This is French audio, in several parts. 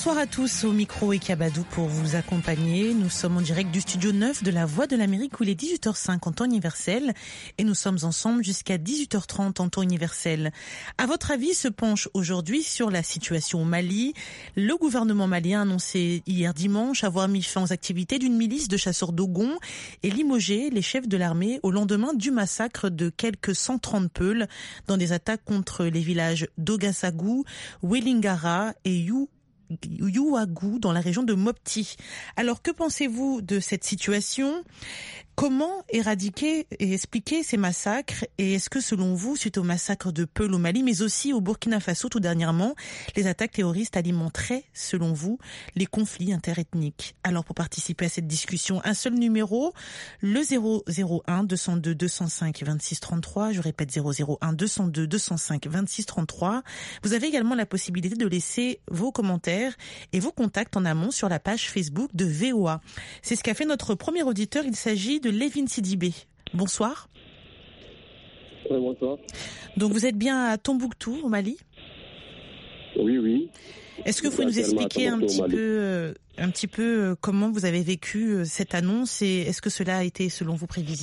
Bonsoir à tous, au micro et Kabadou pour vous accompagner. Nous sommes en direct du studio 9 de la Voix de l'Amérique où il est 18h05 en temps universel et nous sommes ensemble jusqu'à 18h30 en temps universel. À votre avis, se penche aujourd'hui sur la situation au Mali. Le gouvernement malien a annoncé hier dimanche avoir mis fin aux activités d'une milice de chasseurs Dogon et limogé les chefs de l'armée au lendemain du massacre de quelques 130 Peuls dans des attaques contre les villages d'Ogassagou, Wélingara et Youagou dans la région de Mopti. Alors, que pensez-vous de cette situation ? Comment éradiquer et expliquer ces massacres ? Et est-ce que, selon vous, suite au massacre de Peuls au Mali, mais aussi au Burkina Faso tout dernièrement, les attaques terroristes alimenteraient, selon vous, les conflits interethniques ? Alors, pour participer à cette discussion, un seul numéro, le 001 202 205 26 33. Je répète, 001 202 205 26 33. Vous avez également la possibilité de laisser vos commentaires et vos contacts en amont sur la page Facebook de VOA. C'est ce qu'a fait notre premier auditeur. Il s'agit de Lévin Sidibé. Bonsoir. Oui, bonsoir. Donc vous êtes bien à Tombouctou, au Mali ? Oui. Est-ce que vous pouvez nous expliquer un petit peu comment vous avez vécu cette annonce et est-ce que cela a été, selon vous, prévisible ?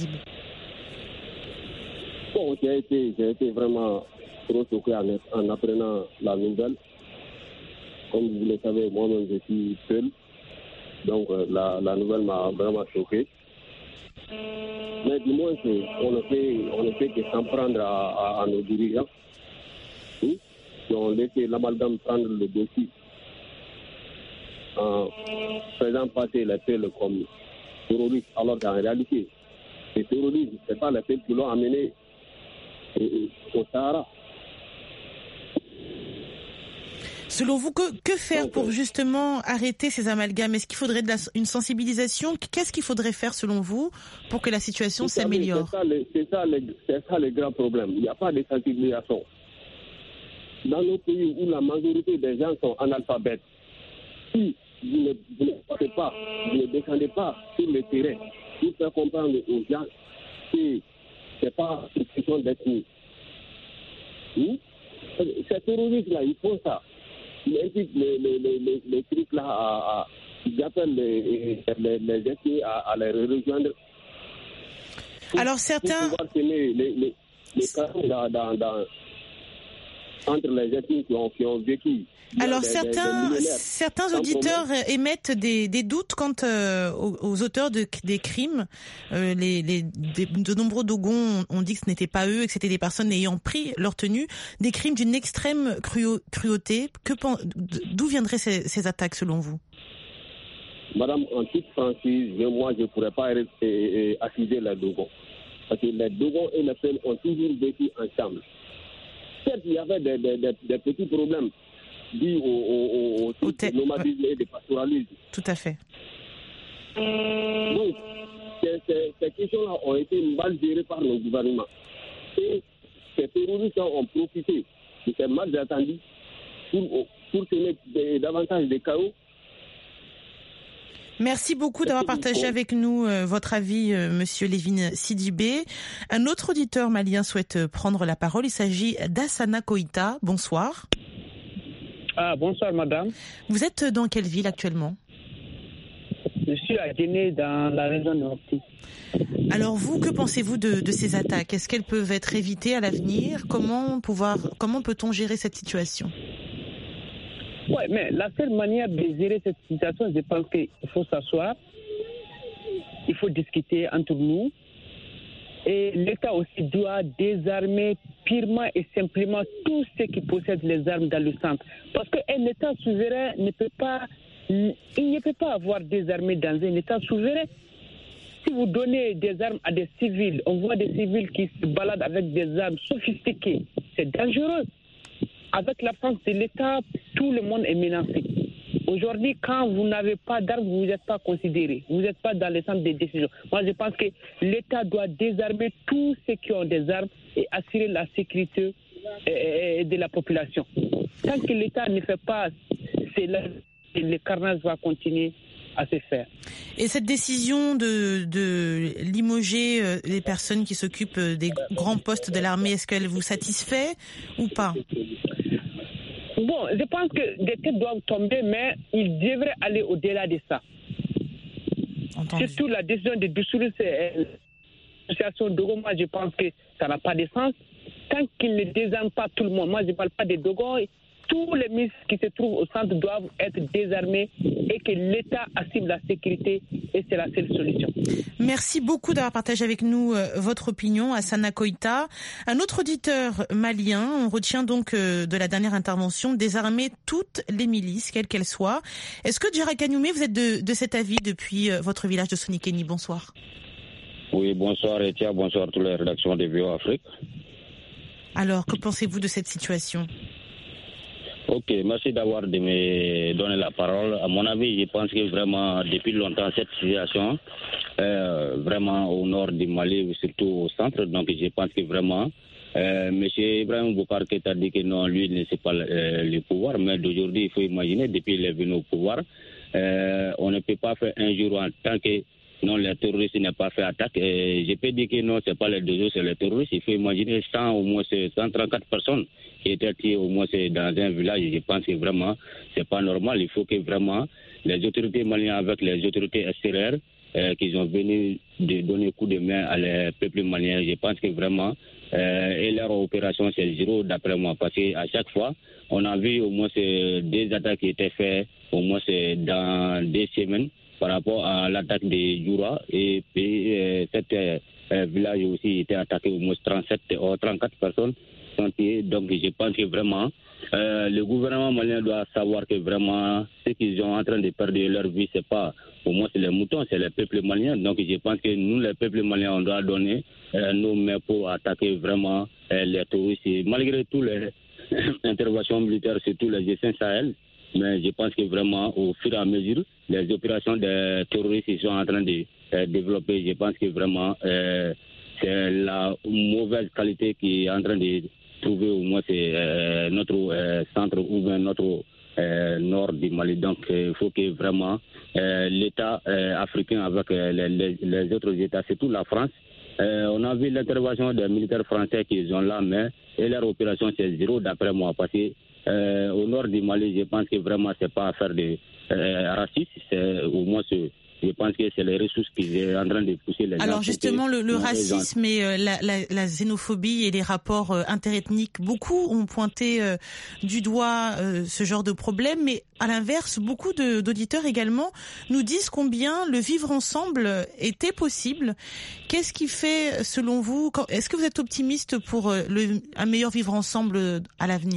Bon, j'ai été vraiment trop choqué en apprenant la nouvelle. Comme vous le savez, moi-même, je suis seul. Donc, la nouvelle m'a vraiment choqué. Mais du moins, on ne fait que s'en prendre à nos dirigeants. Oui, qui ont laissé l'amalgame prendre le dossier en faisant passer les Peuls comme terroristes, alors qu'en réalité, les terroristes, ce n'est pas les Peuls qui l'ont amené au Sahara. Selon vous, que faire pour justement arrêter ces amalgames ? Est-ce qu'il faudrait une sensibilisation ? Qu'est-ce qu'il faudrait faire selon vous pour que la situation s'améliore ? C'est ça le grand problème. Il n'y a pas de sensibilisation. Dans nos pays où la majorité des gens sont analphabètes, si vous ne partez pas, vous ne descendez pas sur le terrain pour faire comprendre aux gens que ce n'est pas une question d'ethnie. Oui? Ces terroristes-là, ils font ça. Ils invitent les trucs là ils appellent les ethnies à les rejoindre. Alors certains... Pour pouvoir semer les carreaux entre les ethnies qui ont vécu. Alors certains auditeurs émettent des doutes quant aux auteurs des crimes. De nombreux Dogons ont dit que ce n'était pas eux et que c'était des personnes ayant pris leur tenue. Des crimes d'une extrême cruauté. D'où viendraient ces attaques selon vous ? Madame, en toute franchise, moi je ne pourrais pas accuser les Dogons. Parce que les Dogons et les Peuls ont toujours vécu ensemble. Certes, il y avait des petits problèmes dus au nomadisme et au pastoralisme. Tout à fait. Donc, ces questions-là ont été mal gérées par le gouvernement. Et ces terroristes ont profité de ces malentendus pour semer davantage de chaos. Merci beaucoup d'avoir partagé avec nous votre avis, Monsieur Lévin Sidibé. Un autre auditeur malien souhaite prendre la parole. Il s'agit d'Assana Koïta. Bonsoir. Bonsoir, madame. Vous êtes dans quelle ville actuellement ? Je suis à Guinée, dans la région de Mopti. Alors vous, que pensez-vous de ces attaques ? Est-ce qu'elles peuvent être évitées à l'avenir ? Comment peut-on gérer cette situation ? Oui, mais la seule manière de gérer cette situation, je pense qu'il faut s'asseoir, il faut discuter entre nous, et l'État aussi doit désarmer purement et simplement tous ceux qui possèdent les armes dans le centre. Parce qu'un État souverain ne peut pas avoir des armées dans un État souverain. Si vous donnez des armes à des civils, on voit des civils qui se baladent avec des armes sophistiquées, c'est dangereux. Avec l'absence de l'État, tout le monde est menacé. Aujourd'hui, quand vous n'avez pas d'armes, vous n'êtes pas considéré. Vous n'êtes pas dans le centre des décisions. Moi, je pense que l'État doit désarmer tous ceux qui ont des armes et assurer la sécurité de la population. Tant que l'État ne fait pas cela, le carnage va continuer à se faire. Et cette décision de limoger les personnes qui s'occupent des grands postes de l'armée, est-ce qu'elle vous satisfait ou pas ? Bon, je pense que des têtes doivent tomber, mais ils devraient aller au-delà de ça. Entendu. Surtout la décision de dissoudre l'association Dogo, moi je pense que ça n'a pas de sens. Tant qu'ils ne désarment pas tout le monde, moi je ne parle pas des Dogo, tous les ministres qui se trouvent au centre doivent être désarmés et que l'État assure la sécurité et c'est la seule solution. Merci beaucoup d'avoir partagé avec nous votre opinion, Assana Koïta. Un autre auditeur malien, on retient donc de la dernière intervention, désarmer toutes les milices, quelles qu'elles soient. Est-ce que Djara Kanyoumé, vous êtes de cet avis depuis votre village de Sonikeni? Bonsoir. Oui, bonsoir Etia, bonsoir à toutes les rédactions de VOA Afrique. Alors, que pensez-vous de cette situation? Ok, merci d'avoir me donné la parole. À mon avis, je pense que vraiment, depuis longtemps, cette situation, vraiment au nord du Mali, surtout au centre, donc je pense que vraiment, M. Ibrahim Boubacar Keïta a dit que non, lui, il ne sait pas le pouvoir, mais d'aujourd'hui, il faut imaginer, depuis qu'il est venu au pouvoir, on ne peut pas faire un jour en tant que non, les terroristes n'ont pas fait attaque. Je peux dire que non, ce n'est pas les deux autres, c'est les terroristes. Il faut imaginer au moins 134 personnes qui étaient tuées au moins dans un village. Je pense que vraiment, ce n'est pas normal. Il faut que vraiment les autorités maliennes avec les autorités extérieures qui sont venus de donner coup de main à les peuples maliens. Je pense que vraiment, et leur opération, c'est zéro d'après moi. Parce qu'à chaque fois, on a vu au moins des attaques qui étaient faites au moins dans 2 semaines. Par rapport à l'attaque de Jura et puis cet village aussi était attaqué au moins 34 personnes sont tuées. Donc je pense que vraiment le gouvernement malien doit savoir que vraiment ce qu'ils sont en train de perdre leur vie, c'est pas au moins c'est les moutons, c'est les peuples maliens. Donc je pense que nous les peuples maliens on doit donner nos mains pour attaquer vraiment les touristes. Malgré toutes les interventions militaires, surtout les G5 Sahel. Mais je pense que vraiment, au fur et à mesure, les opérations des terroristes sont en train de développer. Je pense que vraiment, c'est la mauvaise qualité qui est en train de trouver au moins notre centre ou bien notre nord du Mali. Donc, il faut que vraiment l'État africain avec les autres États, surtout la France, on a vu l'intervention des militaires français qui sont là, mais et leur opération c'est zéro d'après moi. Parce que au nord du Mali, je pense que vraiment c'est pas affaire de racisme, c'est au moins je pense que c'est les ressources qui sont en train de pousser les gens. Alors justement, le racisme et la xénophobie et les rapports interethniques, beaucoup ont pointé du doigt ce genre de problème, mais à l'inverse, beaucoup d'auditeurs également nous disent combien le vivre ensemble était possible. Qu'est-ce qui fait, selon vous, est-ce que vous êtes optimiste pour un meilleur vivre ensemble à l'avenir ?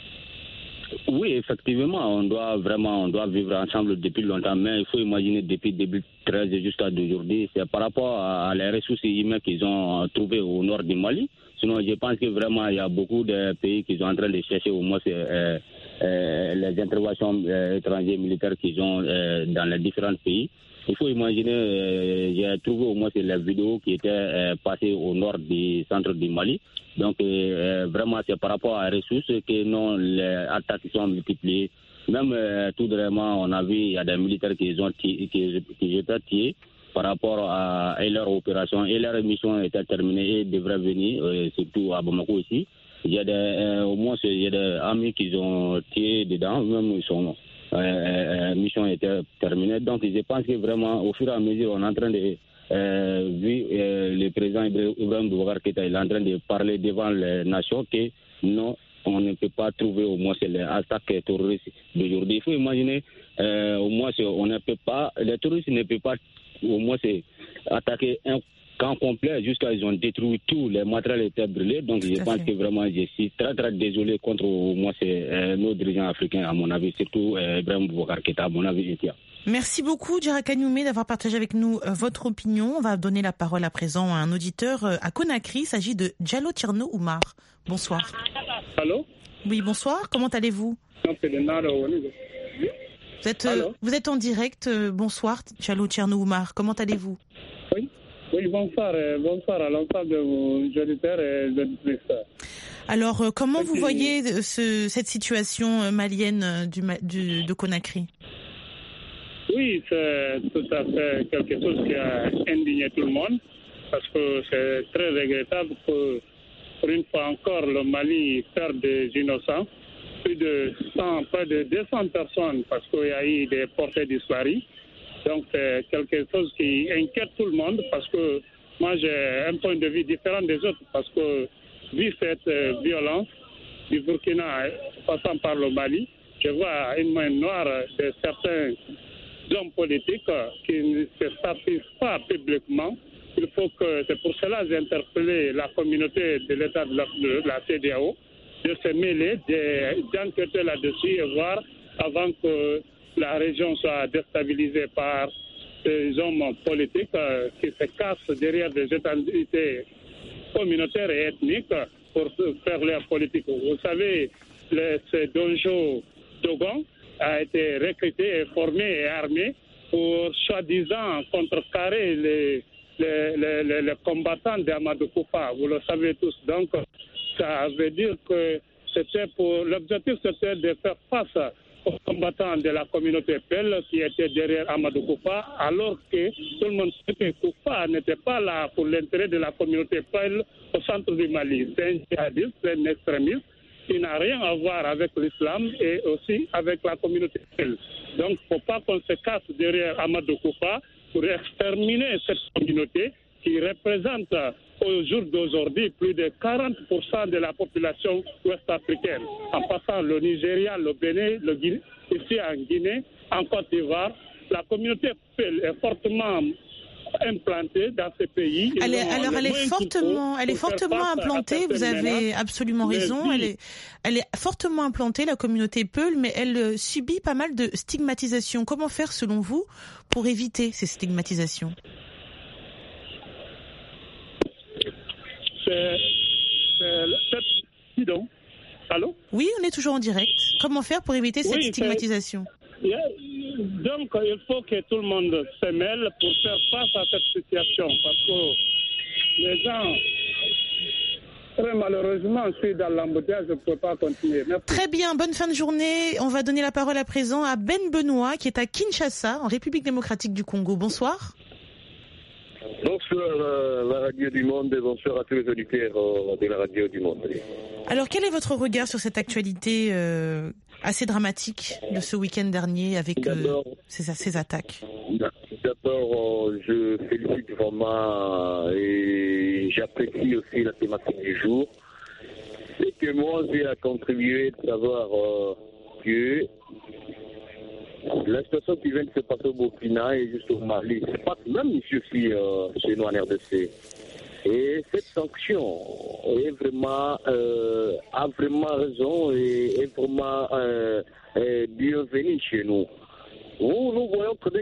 Oui, effectivement, on doit vivre ensemble depuis longtemps, mais il faut imaginer depuis 2013 jusqu'à aujourd'hui, c'est par rapport à les ressources humaines qu'ils ont trouvées au nord du Mali. Sinon, je pense que vraiment, il y a beaucoup de pays qui sont en train de chercher au moins les interventions étrangères militaires qu'ils ont dans les différents pays. Il faut imaginer, j'ai trouvé au moins les vidéos qui étaient passées au nord du centre du Mali. Donc, vraiment, c'est par rapport à les ressources que non, les attaques sont multipliées. Même tout vraiment, on a vu, il y a des militaires qui étaient tués par rapport à leur opération. Et leur mission était terminée et devraient venir, surtout à Bamako ici. Il y a au moins il y a des amis qui ont tués dedans, même ils sont... mission était terminée. Donc je pense que vraiment au fur et à mesure on est en train de vu le président Ibrahim Boubacar Keïta il est en train de parler devant les nations que non, on ne peut pas trouver au moins les attaques terroristes d'aujourd'hui. Il faut imaginer au moins on ne peut pas, les terroristes ne peuvent pas au moins attaquer un camp complet jusqu'à ils ont détruit tout, les matériels étaient brûlés. Donc je pense que vraiment je suis très très désolé contre moi nos dirigeants africains à mon avis, surtout Ibrahim Boubacar Keïta à mon avis. Merci beaucoup Djara Kanyoumé d'avoir partagé avec nous votre opinion. On va donner la parole à présent à un auditeur à Conakry. Il s'agit de Diallo Tierno Oumar. Bonsoir. Allô? Oui, bonsoir. Comment allez-vous? Vous êtes en direct. Bonsoir Diallo Tierno Oumar. Comment allez-vous? Oui, bonsoir à l'ensemble de vos auditeurs et auditrices. Alors, comment vous voyez cette situation malienne de Conakry? Oui, c'est tout à fait quelque chose qui a indigné tout le monde, parce que c'est très regrettable que, pour une fois encore, le Mali perd des innocents. près de 200 personnes parce qu'il y a eu des portées disparues. Donc c'est quelque chose qui inquiète tout le monde parce que moi j'ai un point de vue différent des autres parce que vu cette violence du Burkina passant par le Mali, je vois une main noire de certains hommes politiques qui ne se satisfont pas publiquement. Il faut que, c'est pour cela que j'ai interpellé la communauté de l'État de la CEDEAO de se mêler, d'enquêter là-dessus et voir avant que la région soit déstabilisée par ces hommes politiques qui se cachent derrière des identités communautaires et ethniques pour faire leur politique. Vous savez, ce Donjo Dogon a été recruté, et formé et armé pour soi-disant contrecarrer les combattants d'Amadou Koufa. Vous le savez tous. Donc, ça veut dire que l'objectif c'était de faire face aux combattants de la communauté Peul qui étaient derrière Amadou Koufa, alors que tout le monde sait que Koufa n'était pas là pour l'intérêt de la communauté Peul au centre du Mali. C'est un djihadiste, c'est un extrémiste qui n'a rien à voir avec l'islam et aussi avec la communauté Peul. Donc, il ne faut pas qu'on se casse derrière Amadou Koufa pour exterminer cette communauté qui représente au jour d'aujourd'hui plus de 40% de la population ouest-africaine, en passant le Nigeria, le Bénin, ici en Guinée, en Côte d'Ivoire. La communauté Peul est fortement implantée dans ces pays. Elle est fortement implantée, vous avez absolument raison. Elle est fortement implantée, la communauté Peul, mais elle subit pas mal de stigmatisation. Comment faire, selon vous, pour éviter ces stigmatisations ? Allô ? Oui, on est toujours en direct. Comment faire pour éviter cette stigmatisation ? Donc, il faut que tout le monde se mêle pour faire face à cette situation. Parce que les gens, très malheureusement, je suis dans l'embouteillage, je ne peux pas continuer. Merci. Très bien, bonne fin de journée. On va donner la parole à présent à Ben Benoît, qui est à Kinshasa, en République démocratique du Congo. Bonsoir. Bonsoir la radio du Monde et bonsoir à tous les auditeurs de la radio du Monde. Alors, quel est votre regard sur cette actualité assez dramatique de ce week-end dernier avec ces attaques ? D'abord, je félicite vraiment et j'apprécie aussi la thématique du jour. C'est que moi, j'ai à contribuer de savoir que la situation qui vient de se passer au Burkina et juste au Mali, c'est pas même ici aussi chez nous en RDC. Et cette sanction est vraiment, a vraiment raison et est vraiment bienvenue chez nous. Nous voyons très bien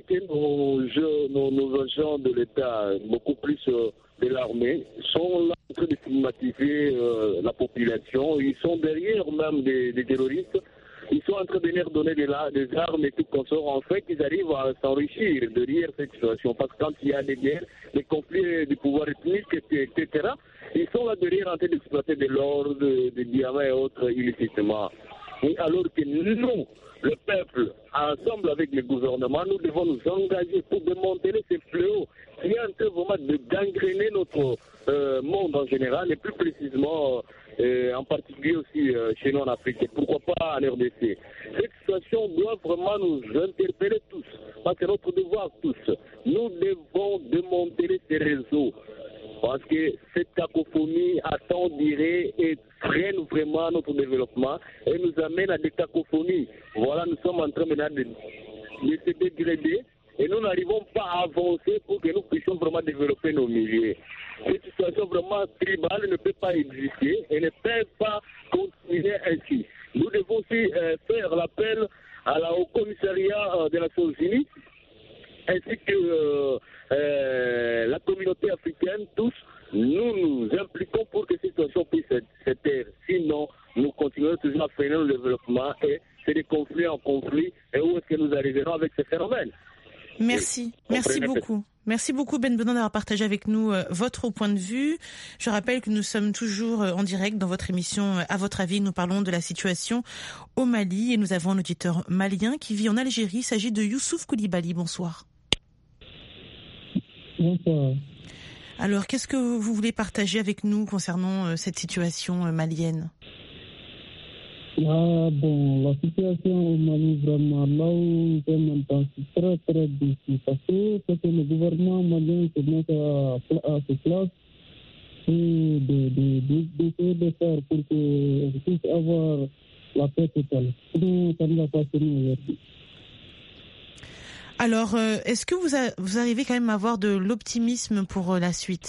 que nos agents de l'État, beaucoup plus de l'armée, sont là en train de stigmatiser la population. Ils sont derrière même des terroristes. Ils sont en train de leur donner des armes et tout consort. En fait, ils arrivent à s'enrichir derrière cette situation. Parce que quand il y a des guerres, des conflits du pouvoir ethnique, etc., ils sont là derrière en train d'exploiter de l'or, des diamants et autres illicitement. Et alors que nous, le peuple, ensemble avec le gouvernement, nous devons nous engager pour démanteler ces fléaux qui est en train vraiment de gangréner notre monde en général et plus précisément en particulier aussi chez nous en Afrique et pourquoi pas en RDC. Cette situation doit vraiment nous interpeller tous, parce que c'est notre devoir tous. Nous devons démanteler ces réseaux, parce que cette cacophonie à temps duré et freine vraiment notre développement et nous amène à des cacophonies. Voilà, nous sommes en train maintenant de se dégrader et nous n'arrivons pas à avancer pour que nous puissions vraiment développer nos milieux. Cette situation vraiment tribale ne peut pas exister et ne peut pas continuer ainsi. Nous devons aussi faire l'appel au commissariat des Nations Unies ainsi que la communauté africaine, tous, nous impliquons pour que cette situation puisse se taire. Sinon, nous continuerons toujours à freiner le développement et c'est de conflit en conflit. Et où est-ce que nous arriverons avec ces phénomènes ? Merci beaucoup. Merci beaucoup Ben Benoît d'avoir partagé avec nous votre point de vue. Je rappelle que nous sommes toujours en direct dans votre émission À votre avis. Nous parlons de la situation au Mali et nous avons un auditeur malien qui vit en Algérie. Il s'agit de Youssouf Koulibaly. Bonsoir. Bonsoir. Alors, qu'est-ce que vous voulez partager avec nous concernant cette situation malienne ? La situation au Mali, vraiment, là où c'est très, très difficile. Parce que le gouvernement malien commence à se placer et d'essayer de faire pour qu'on puisse avoir la paix totale. Sinon, ça ne va pas tenir aujourd'hui. Alors, est-ce que vous arrivez quand même à avoir de l'optimisme pour la suite ?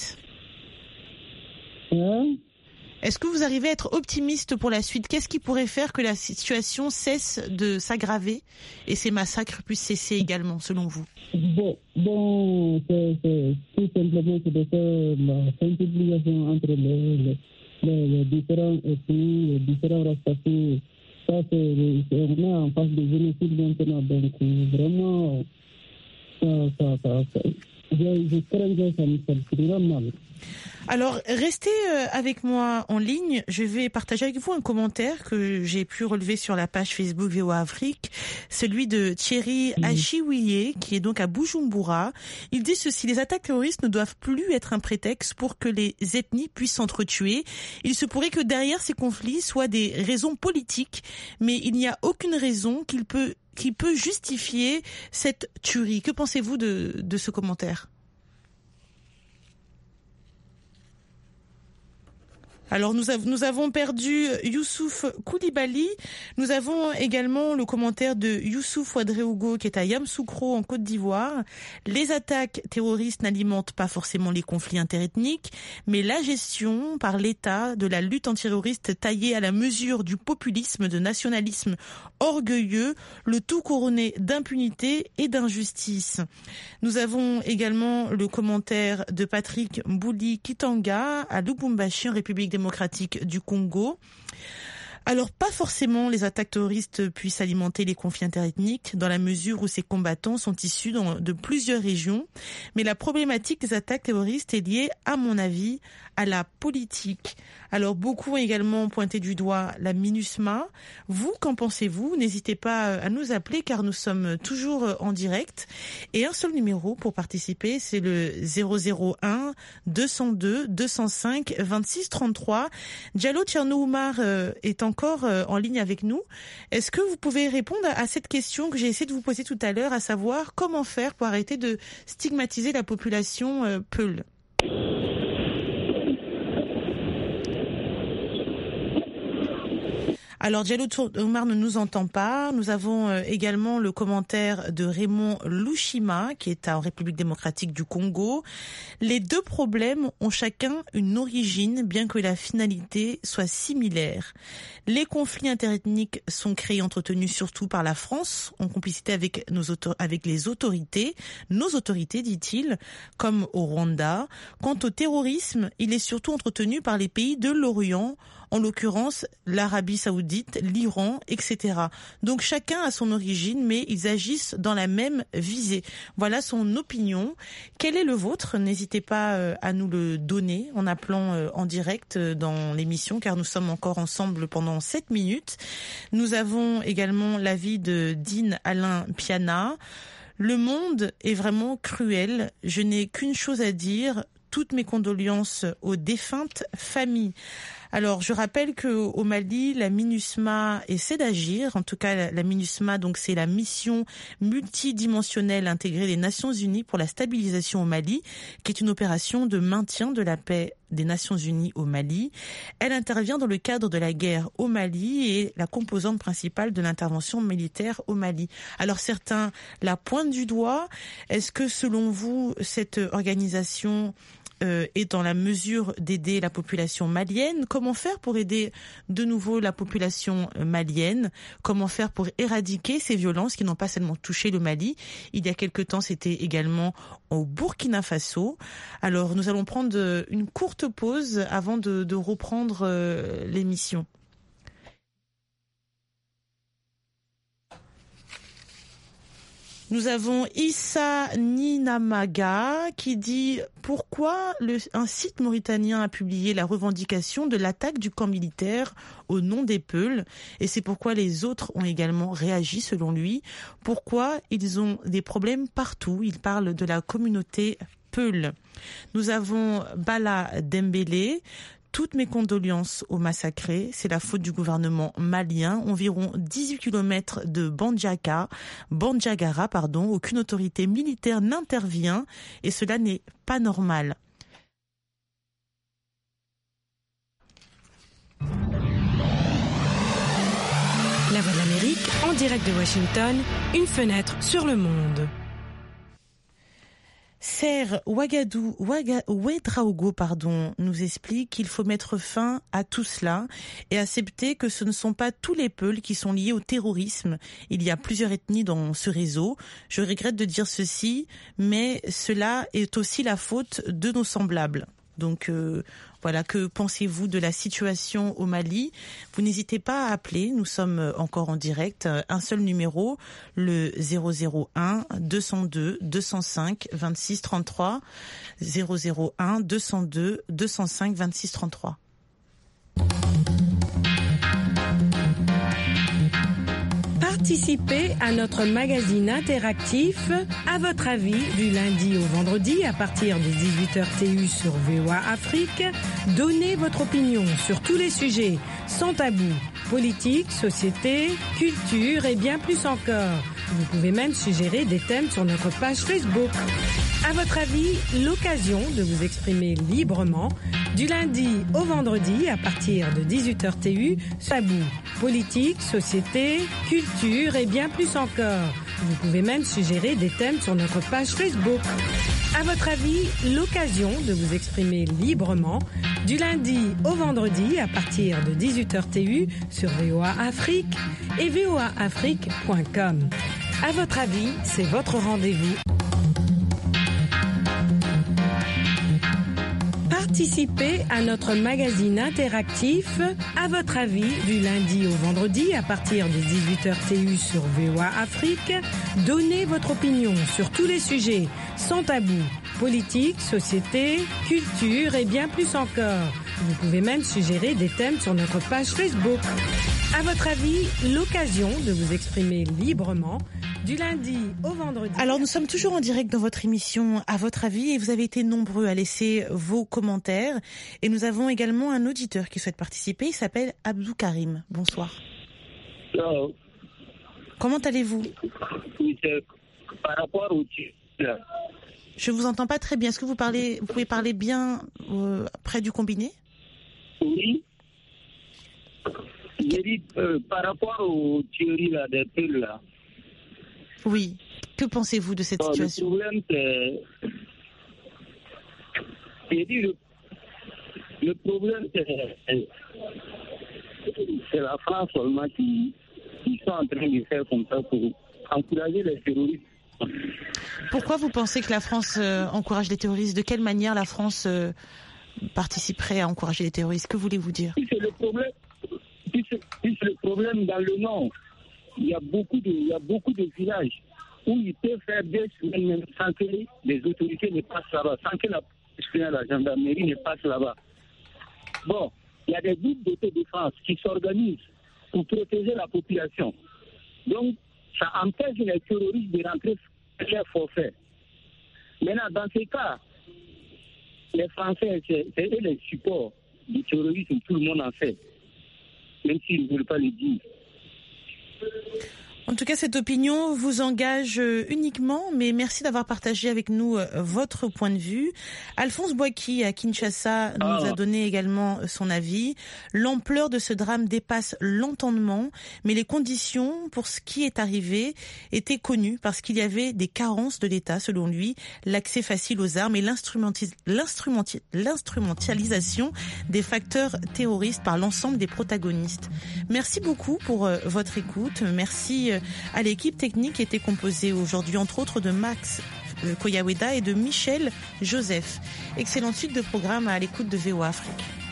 Est-ce que vous arrivez à être optimiste pour la suite ? Qu'est-ce qui pourrait faire que la situation cesse de s'aggraver et ces massacres puissent cesser également, selon vous ? Bon, c'est tout simplement de faire la sensibilisation entre les différents ethnies, les différents races. Ça, on est en face de génocide maintenant, donc vraiment, je crains que ça me finira mal. Alors, restez avec moi en ligne. Je vais partager avec vous un commentaire que j'ai pu relever sur la page Facebook VOA Afrique, celui de Thierry Achiwiye, qui est donc à Bujumbura. Il dit ceci: les attaques terroristes ne doivent plus être un prétexte pour que les ethnies puissent s'entretuer. Il se pourrait que derrière ces conflits soient des raisons politiques, mais il n'y a aucune raison qui peut justifier cette tuerie. Que pensez-vous de ce commentaire ? Alors nous avons perdu Youssouf Koulibaly. Nous avons également le commentaire de Youssouf Ouadréougo qui est à Yamoussoukro en Côte d'Ivoire. Les attaques terroristes n'alimentent pas forcément les conflits interethniques, mais la gestion par l'État de la lutte antiterroriste taillée à la mesure du populisme, de nationalisme orgueilleux, le tout couronné d'impunité et d'injustice. Nous avons également le commentaire de Patrick Mbouli Kitanga à Lubumbashi en République démocratique du Congo. Alors, pas forcément les attaques terroristes puissent alimenter les conflits interethniques dans la mesure où ces combattants sont issus de plusieurs régions. Mais la problématique des attaques terroristes est liée, à mon avis, à la politique. Alors, beaucoup ont également pointé du doigt la MINUSMA. Vous, qu'en pensez-vous ? N'hésitez pas à nous appeler car nous sommes toujours en direct. Et un seul numéro pour participer, c'est le 001 202 205 26 33. Diallo Tcherno Oumar est encore en ligne avec nous. Est-ce que vous pouvez répondre à cette question que j'ai essayé de vous poser tout à l'heure, à savoir comment faire pour arrêter de stigmatiser la population Peul ? Alors, Diallo Oumar ne nous entend pas. Nous avons également le commentaire de Raymond Louchima, qui est en République démocratique du Congo. Les deux problèmes ont chacun une origine, bien que la finalité soit similaire. Les conflits interethniques sont créés et entretenus surtout par la France, en complicité avec les autorités, nos autorités, dit-il, comme au Rwanda. Quant au terrorisme, il est surtout entretenu par les pays de l'Orient, en l'occurrence l'Arabie Saoudite, l'Iran, etc. Donc chacun a son origine, mais ils agissent dans la même visée. Voilà son opinion. Quel est le vôtre ? N'hésitez pas à nous le donner en appelant en direct dans l'émission, car nous sommes encore ensemble pendant 7 minutes. Nous avons également l'avis de Dean Alain Piana. Le monde est vraiment cruel. Je n'ai qu'une chose à dire. Toutes mes condoléances aux défuntes familles. Alors, je rappelle qu'au Mali, la MINUSMA essaie d'agir. En tout cas, la MINUSMA, donc, c'est la mission multidimensionnelle intégrée des Nations Unies pour la stabilisation au Mali, qui est une opération de maintien de la paix des Nations Unies au Mali. Elle intervient dans le cadre de la guerre au Mali et est la composante principale de l'intervention militaire au Mali. Alors, certains la pointent du doigt. Est-ce que, selon vous, cette organisation est dans la mesure d'aider la population malienne? Comment faire pour aider de nouveau la population malienne? Comment faire pour éradiquer ces violences qui n'ont pas seulement touché le Mali? Il y a quelque temps, c'était également au Burkina Faso. Alors, nous allons prendre une courte pause avant de reprendre l'émission. Nous avons Issa Ninamaga qui dit pourquoi un site mauritanien a publié la revendication de l'attaque du camp militaire au nom des Peuls, et c'est pourquoi les autres ont également réagi selon lui. Pourquoi ils ont des problèmes partout. Il parle de la communauté Peul. Nous avons Bala Dembélé. Toutes mes condoléances aux massacrés. C'est la faute du gouvernement malien. Environ 18 km de Bandiagara, aucune autorité militaire n'intervient et cela n'est pas normal. La Voix de l'Amérique, en direct de Washington, une fenêtre sur le monde. Serre Ouedraogo nous explique qu'il faut mettre fin à tout cela et accepter que ce ne sont pas tous les peuples qui sont liés au terrorisme. Il y a plusieurs ethnies dans ce réseau. Je regrette de dire ceci, mais cela est aussi la faute de nos semblables. Donc voilà, que pensez-vous de la situation au Mali? Vous n'hésitez pas à appeler, nous sommes encore en direct, un seul numéro, le 001 202 205 26 33, 001 202 205 26 33. Participez à notre magazine interactif À votre avis du lundi au vendredi à partir de 18h TU sur VOA Afrique. Donnez votre opinion sur tous les sujets sans tabou, politique, société, culture et bien plus encore. Vous pouvez même suggérer des thèmes sur notre page Facebook. À votre avis, l'occasion de vous exprimer librement du lundi au vendredi à partir de 18h TU, tabou, politique, société, culture et bien plus encore. Vous pouvez même suggérer des thèmes sur notre page Facebook. À votre avis, l'occasion de vous exprimer librement du lundi au vendredi à partir de 18h TU sur VOA Afrique et voaafrique.com. À votre avis, c'est votre rendez-vous. Participez à notre magazine interactif À votre avis du lundi au vendredi à partir de 18h TU sur VOA Afrique. Donnez votre opinion sur tous les sujets sans tabou, politique, société, culture et bien plus encore. Vous pouvez même suggérer des thèmes sur notre page Facebook. À votre avis, l'occasion de vous exprimer librement du lundi au vendredi. Alors nous sommes toujours en direct dans votre émission À votre avis et vous avez été nombreux à laisser vos commentaires et nous avons également un auditeur qui souhaite participer, il s'appelle Abdou Karim. Bonsoir. Hello. Comment allez-vous? Oui, par rapport au Je vous entends pas très bien. Est-ce que vous pouvez parler bien près du combiné? Oui. J'ai dit par rapport aux théories là, des peuls là. Oui. Que pensez-vous de cette situation? Le problème, le problème, c'est la France seulement qui sont en train de faire comme ça pour encourager les terroristes. Pourquoi vous pensez que la France encourage les terroristes? De quelle manière la France participerait à encourager les terroristes? Que voulez-vous dire? C'est le problème dans le Nord. Il y a beaucoup de villages où ils peuvent faire des semaines même sans que les autorités ne passent là-bas, sans que la gendarmerie ne passe là-bas. Bon, il y a des groupes d'autodéfense qui s'organisent pour protéger la population. Donc, ça empêche les terroristes de rentrer sur leur forfait. Maintenant, dans ces cas, les Français, c'est eux les supports du terrorisme, tout le monde en fait, même s'ils ne veulent pas le dire. En tout cas, cette opinion vous engage uniquement, mais merci d'avoir partagé avec nous votre point de vue. Alphonse Boaki à Kinshasa nous a donné également son avis. L'ampleur de ce drame dépasse l'entendement, mais les conditions pour ce qui est arrivé étaient connues parce qu'il y avait des carences de l'État, selon lui, l'accès facile aux armes et l'instrumentalisation des facteurs terroristes par l'ensemble des protagonistes. Merci beaucoup pour votre écoute. Merci à l'équipe technique qui était composée aujourd'hui entre autres de Max Koyaweda et de Michel Joseph. Excellente suite de programme à l'écoute de VOA Afrique.